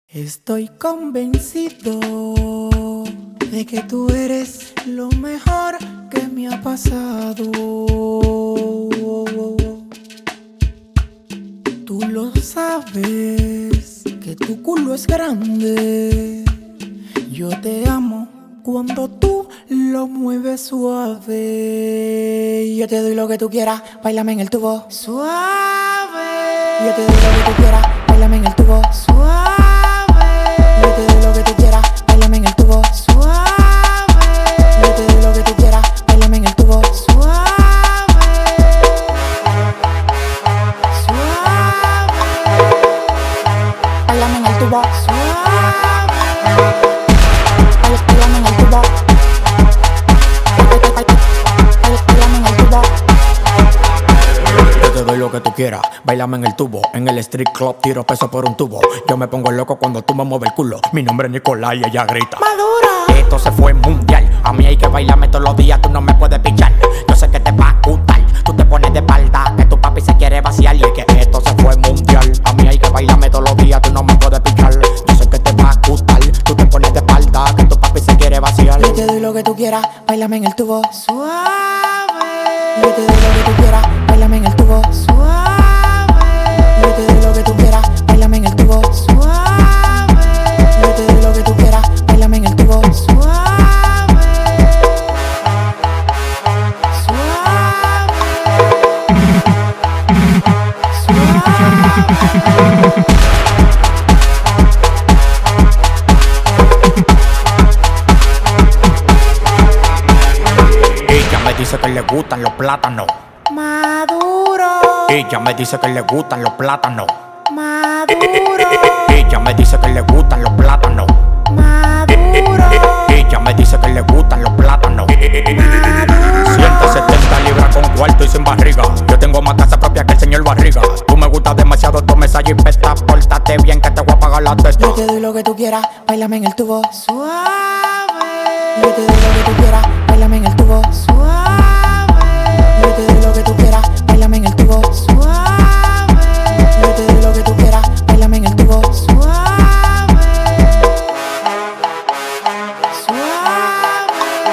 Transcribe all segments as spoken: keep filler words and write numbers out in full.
Estoy convencido de que tú eres lo mejor que me ha pasado. Tú lo sabes, que tu culo es grande. Yo te amo cuando tú lo mueves suave. Yo te doy lo que tú quieras, báilame en el tubo suave. Yo te doy lo que tú quieras, báilame en el tubo suave. Yo te doy lo que tú quieras, báilame en el tubo suave. Yo te doy lo que tú quieras, báilame en el tubo suave. Suave. Báilame en el tubo suave. Báilame en el tubo. Báilame en el tubo. Yo te doy lo que tú quieras, báilame en el tubo. En el street club tiro peso por un tubo. Yo me pongo loco cuando tú me mueves el culo. Mi nombre es Nicolás y ella grita Madura. Esto se fue mundial. A mí hay que bailarme todos los días, tú no me puedes pichar. Yo sé que te va a gustar. Tú te pones de espalda, que tu papi se quiere vaciar. Y es que esto se fue mundial. A mí hay que bailarme todos los días, tú no me puedes pichar. Yo sé que te va a gustar. Tú te pones de espalda, que tu papi se quiere vaciar. Yo te doy lo que tú quieras, báilame en el tubo suave. Yo te doy lo que tú quieras, báilame en el tubo suave. Yo te doy lo que tú quieras, báilame en el tubo suave. Yo te doy lo que tú quieras, báilame en el tubo suave. Suave. Suave. Ella me dice que le gustan los plátanos. Maduro. Ella me dice que le gustan los plátanos. Maduro. Ella me dice que le gustan los plátanos. Maduro. Ella me dice que le gustan los plátanos. ciento setenta libras con cuarto y sin barriga. Yo tengo más casa propia que el señor Barriga. Tú me gustas demasiado, tú me ensayas y pesta. Pórtate bien que te voy a pagar la testa. Yo te doy lo que tú quieras, báilame en el tubo suave. Yo te doy lo que tú quieras, báilame en el tubo suave. Yo te doy lo que tú quieras, báilame en el tubo suave. Yo te doy lo que tú quieras, báilame en el tubo suave. Suave.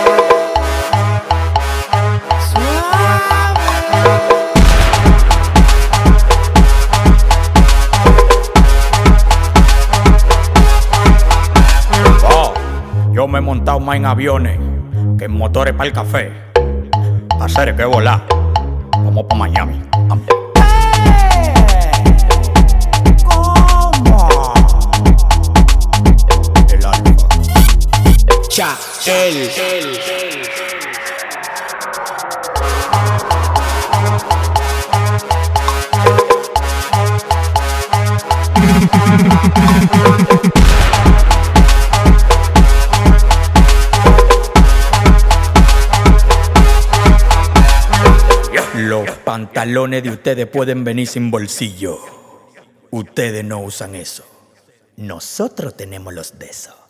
Suave. Oh, yo me he montado más en aviones que en motores para el café. Hacer que volar. Vamos pa' Miami. Vamos. ¿Cómo? El alfa. Cha, El. Los pantalones de ustedes pueden venir sin bolsillo. Ustedes no usan eso. Nosotros tenemos los de eso.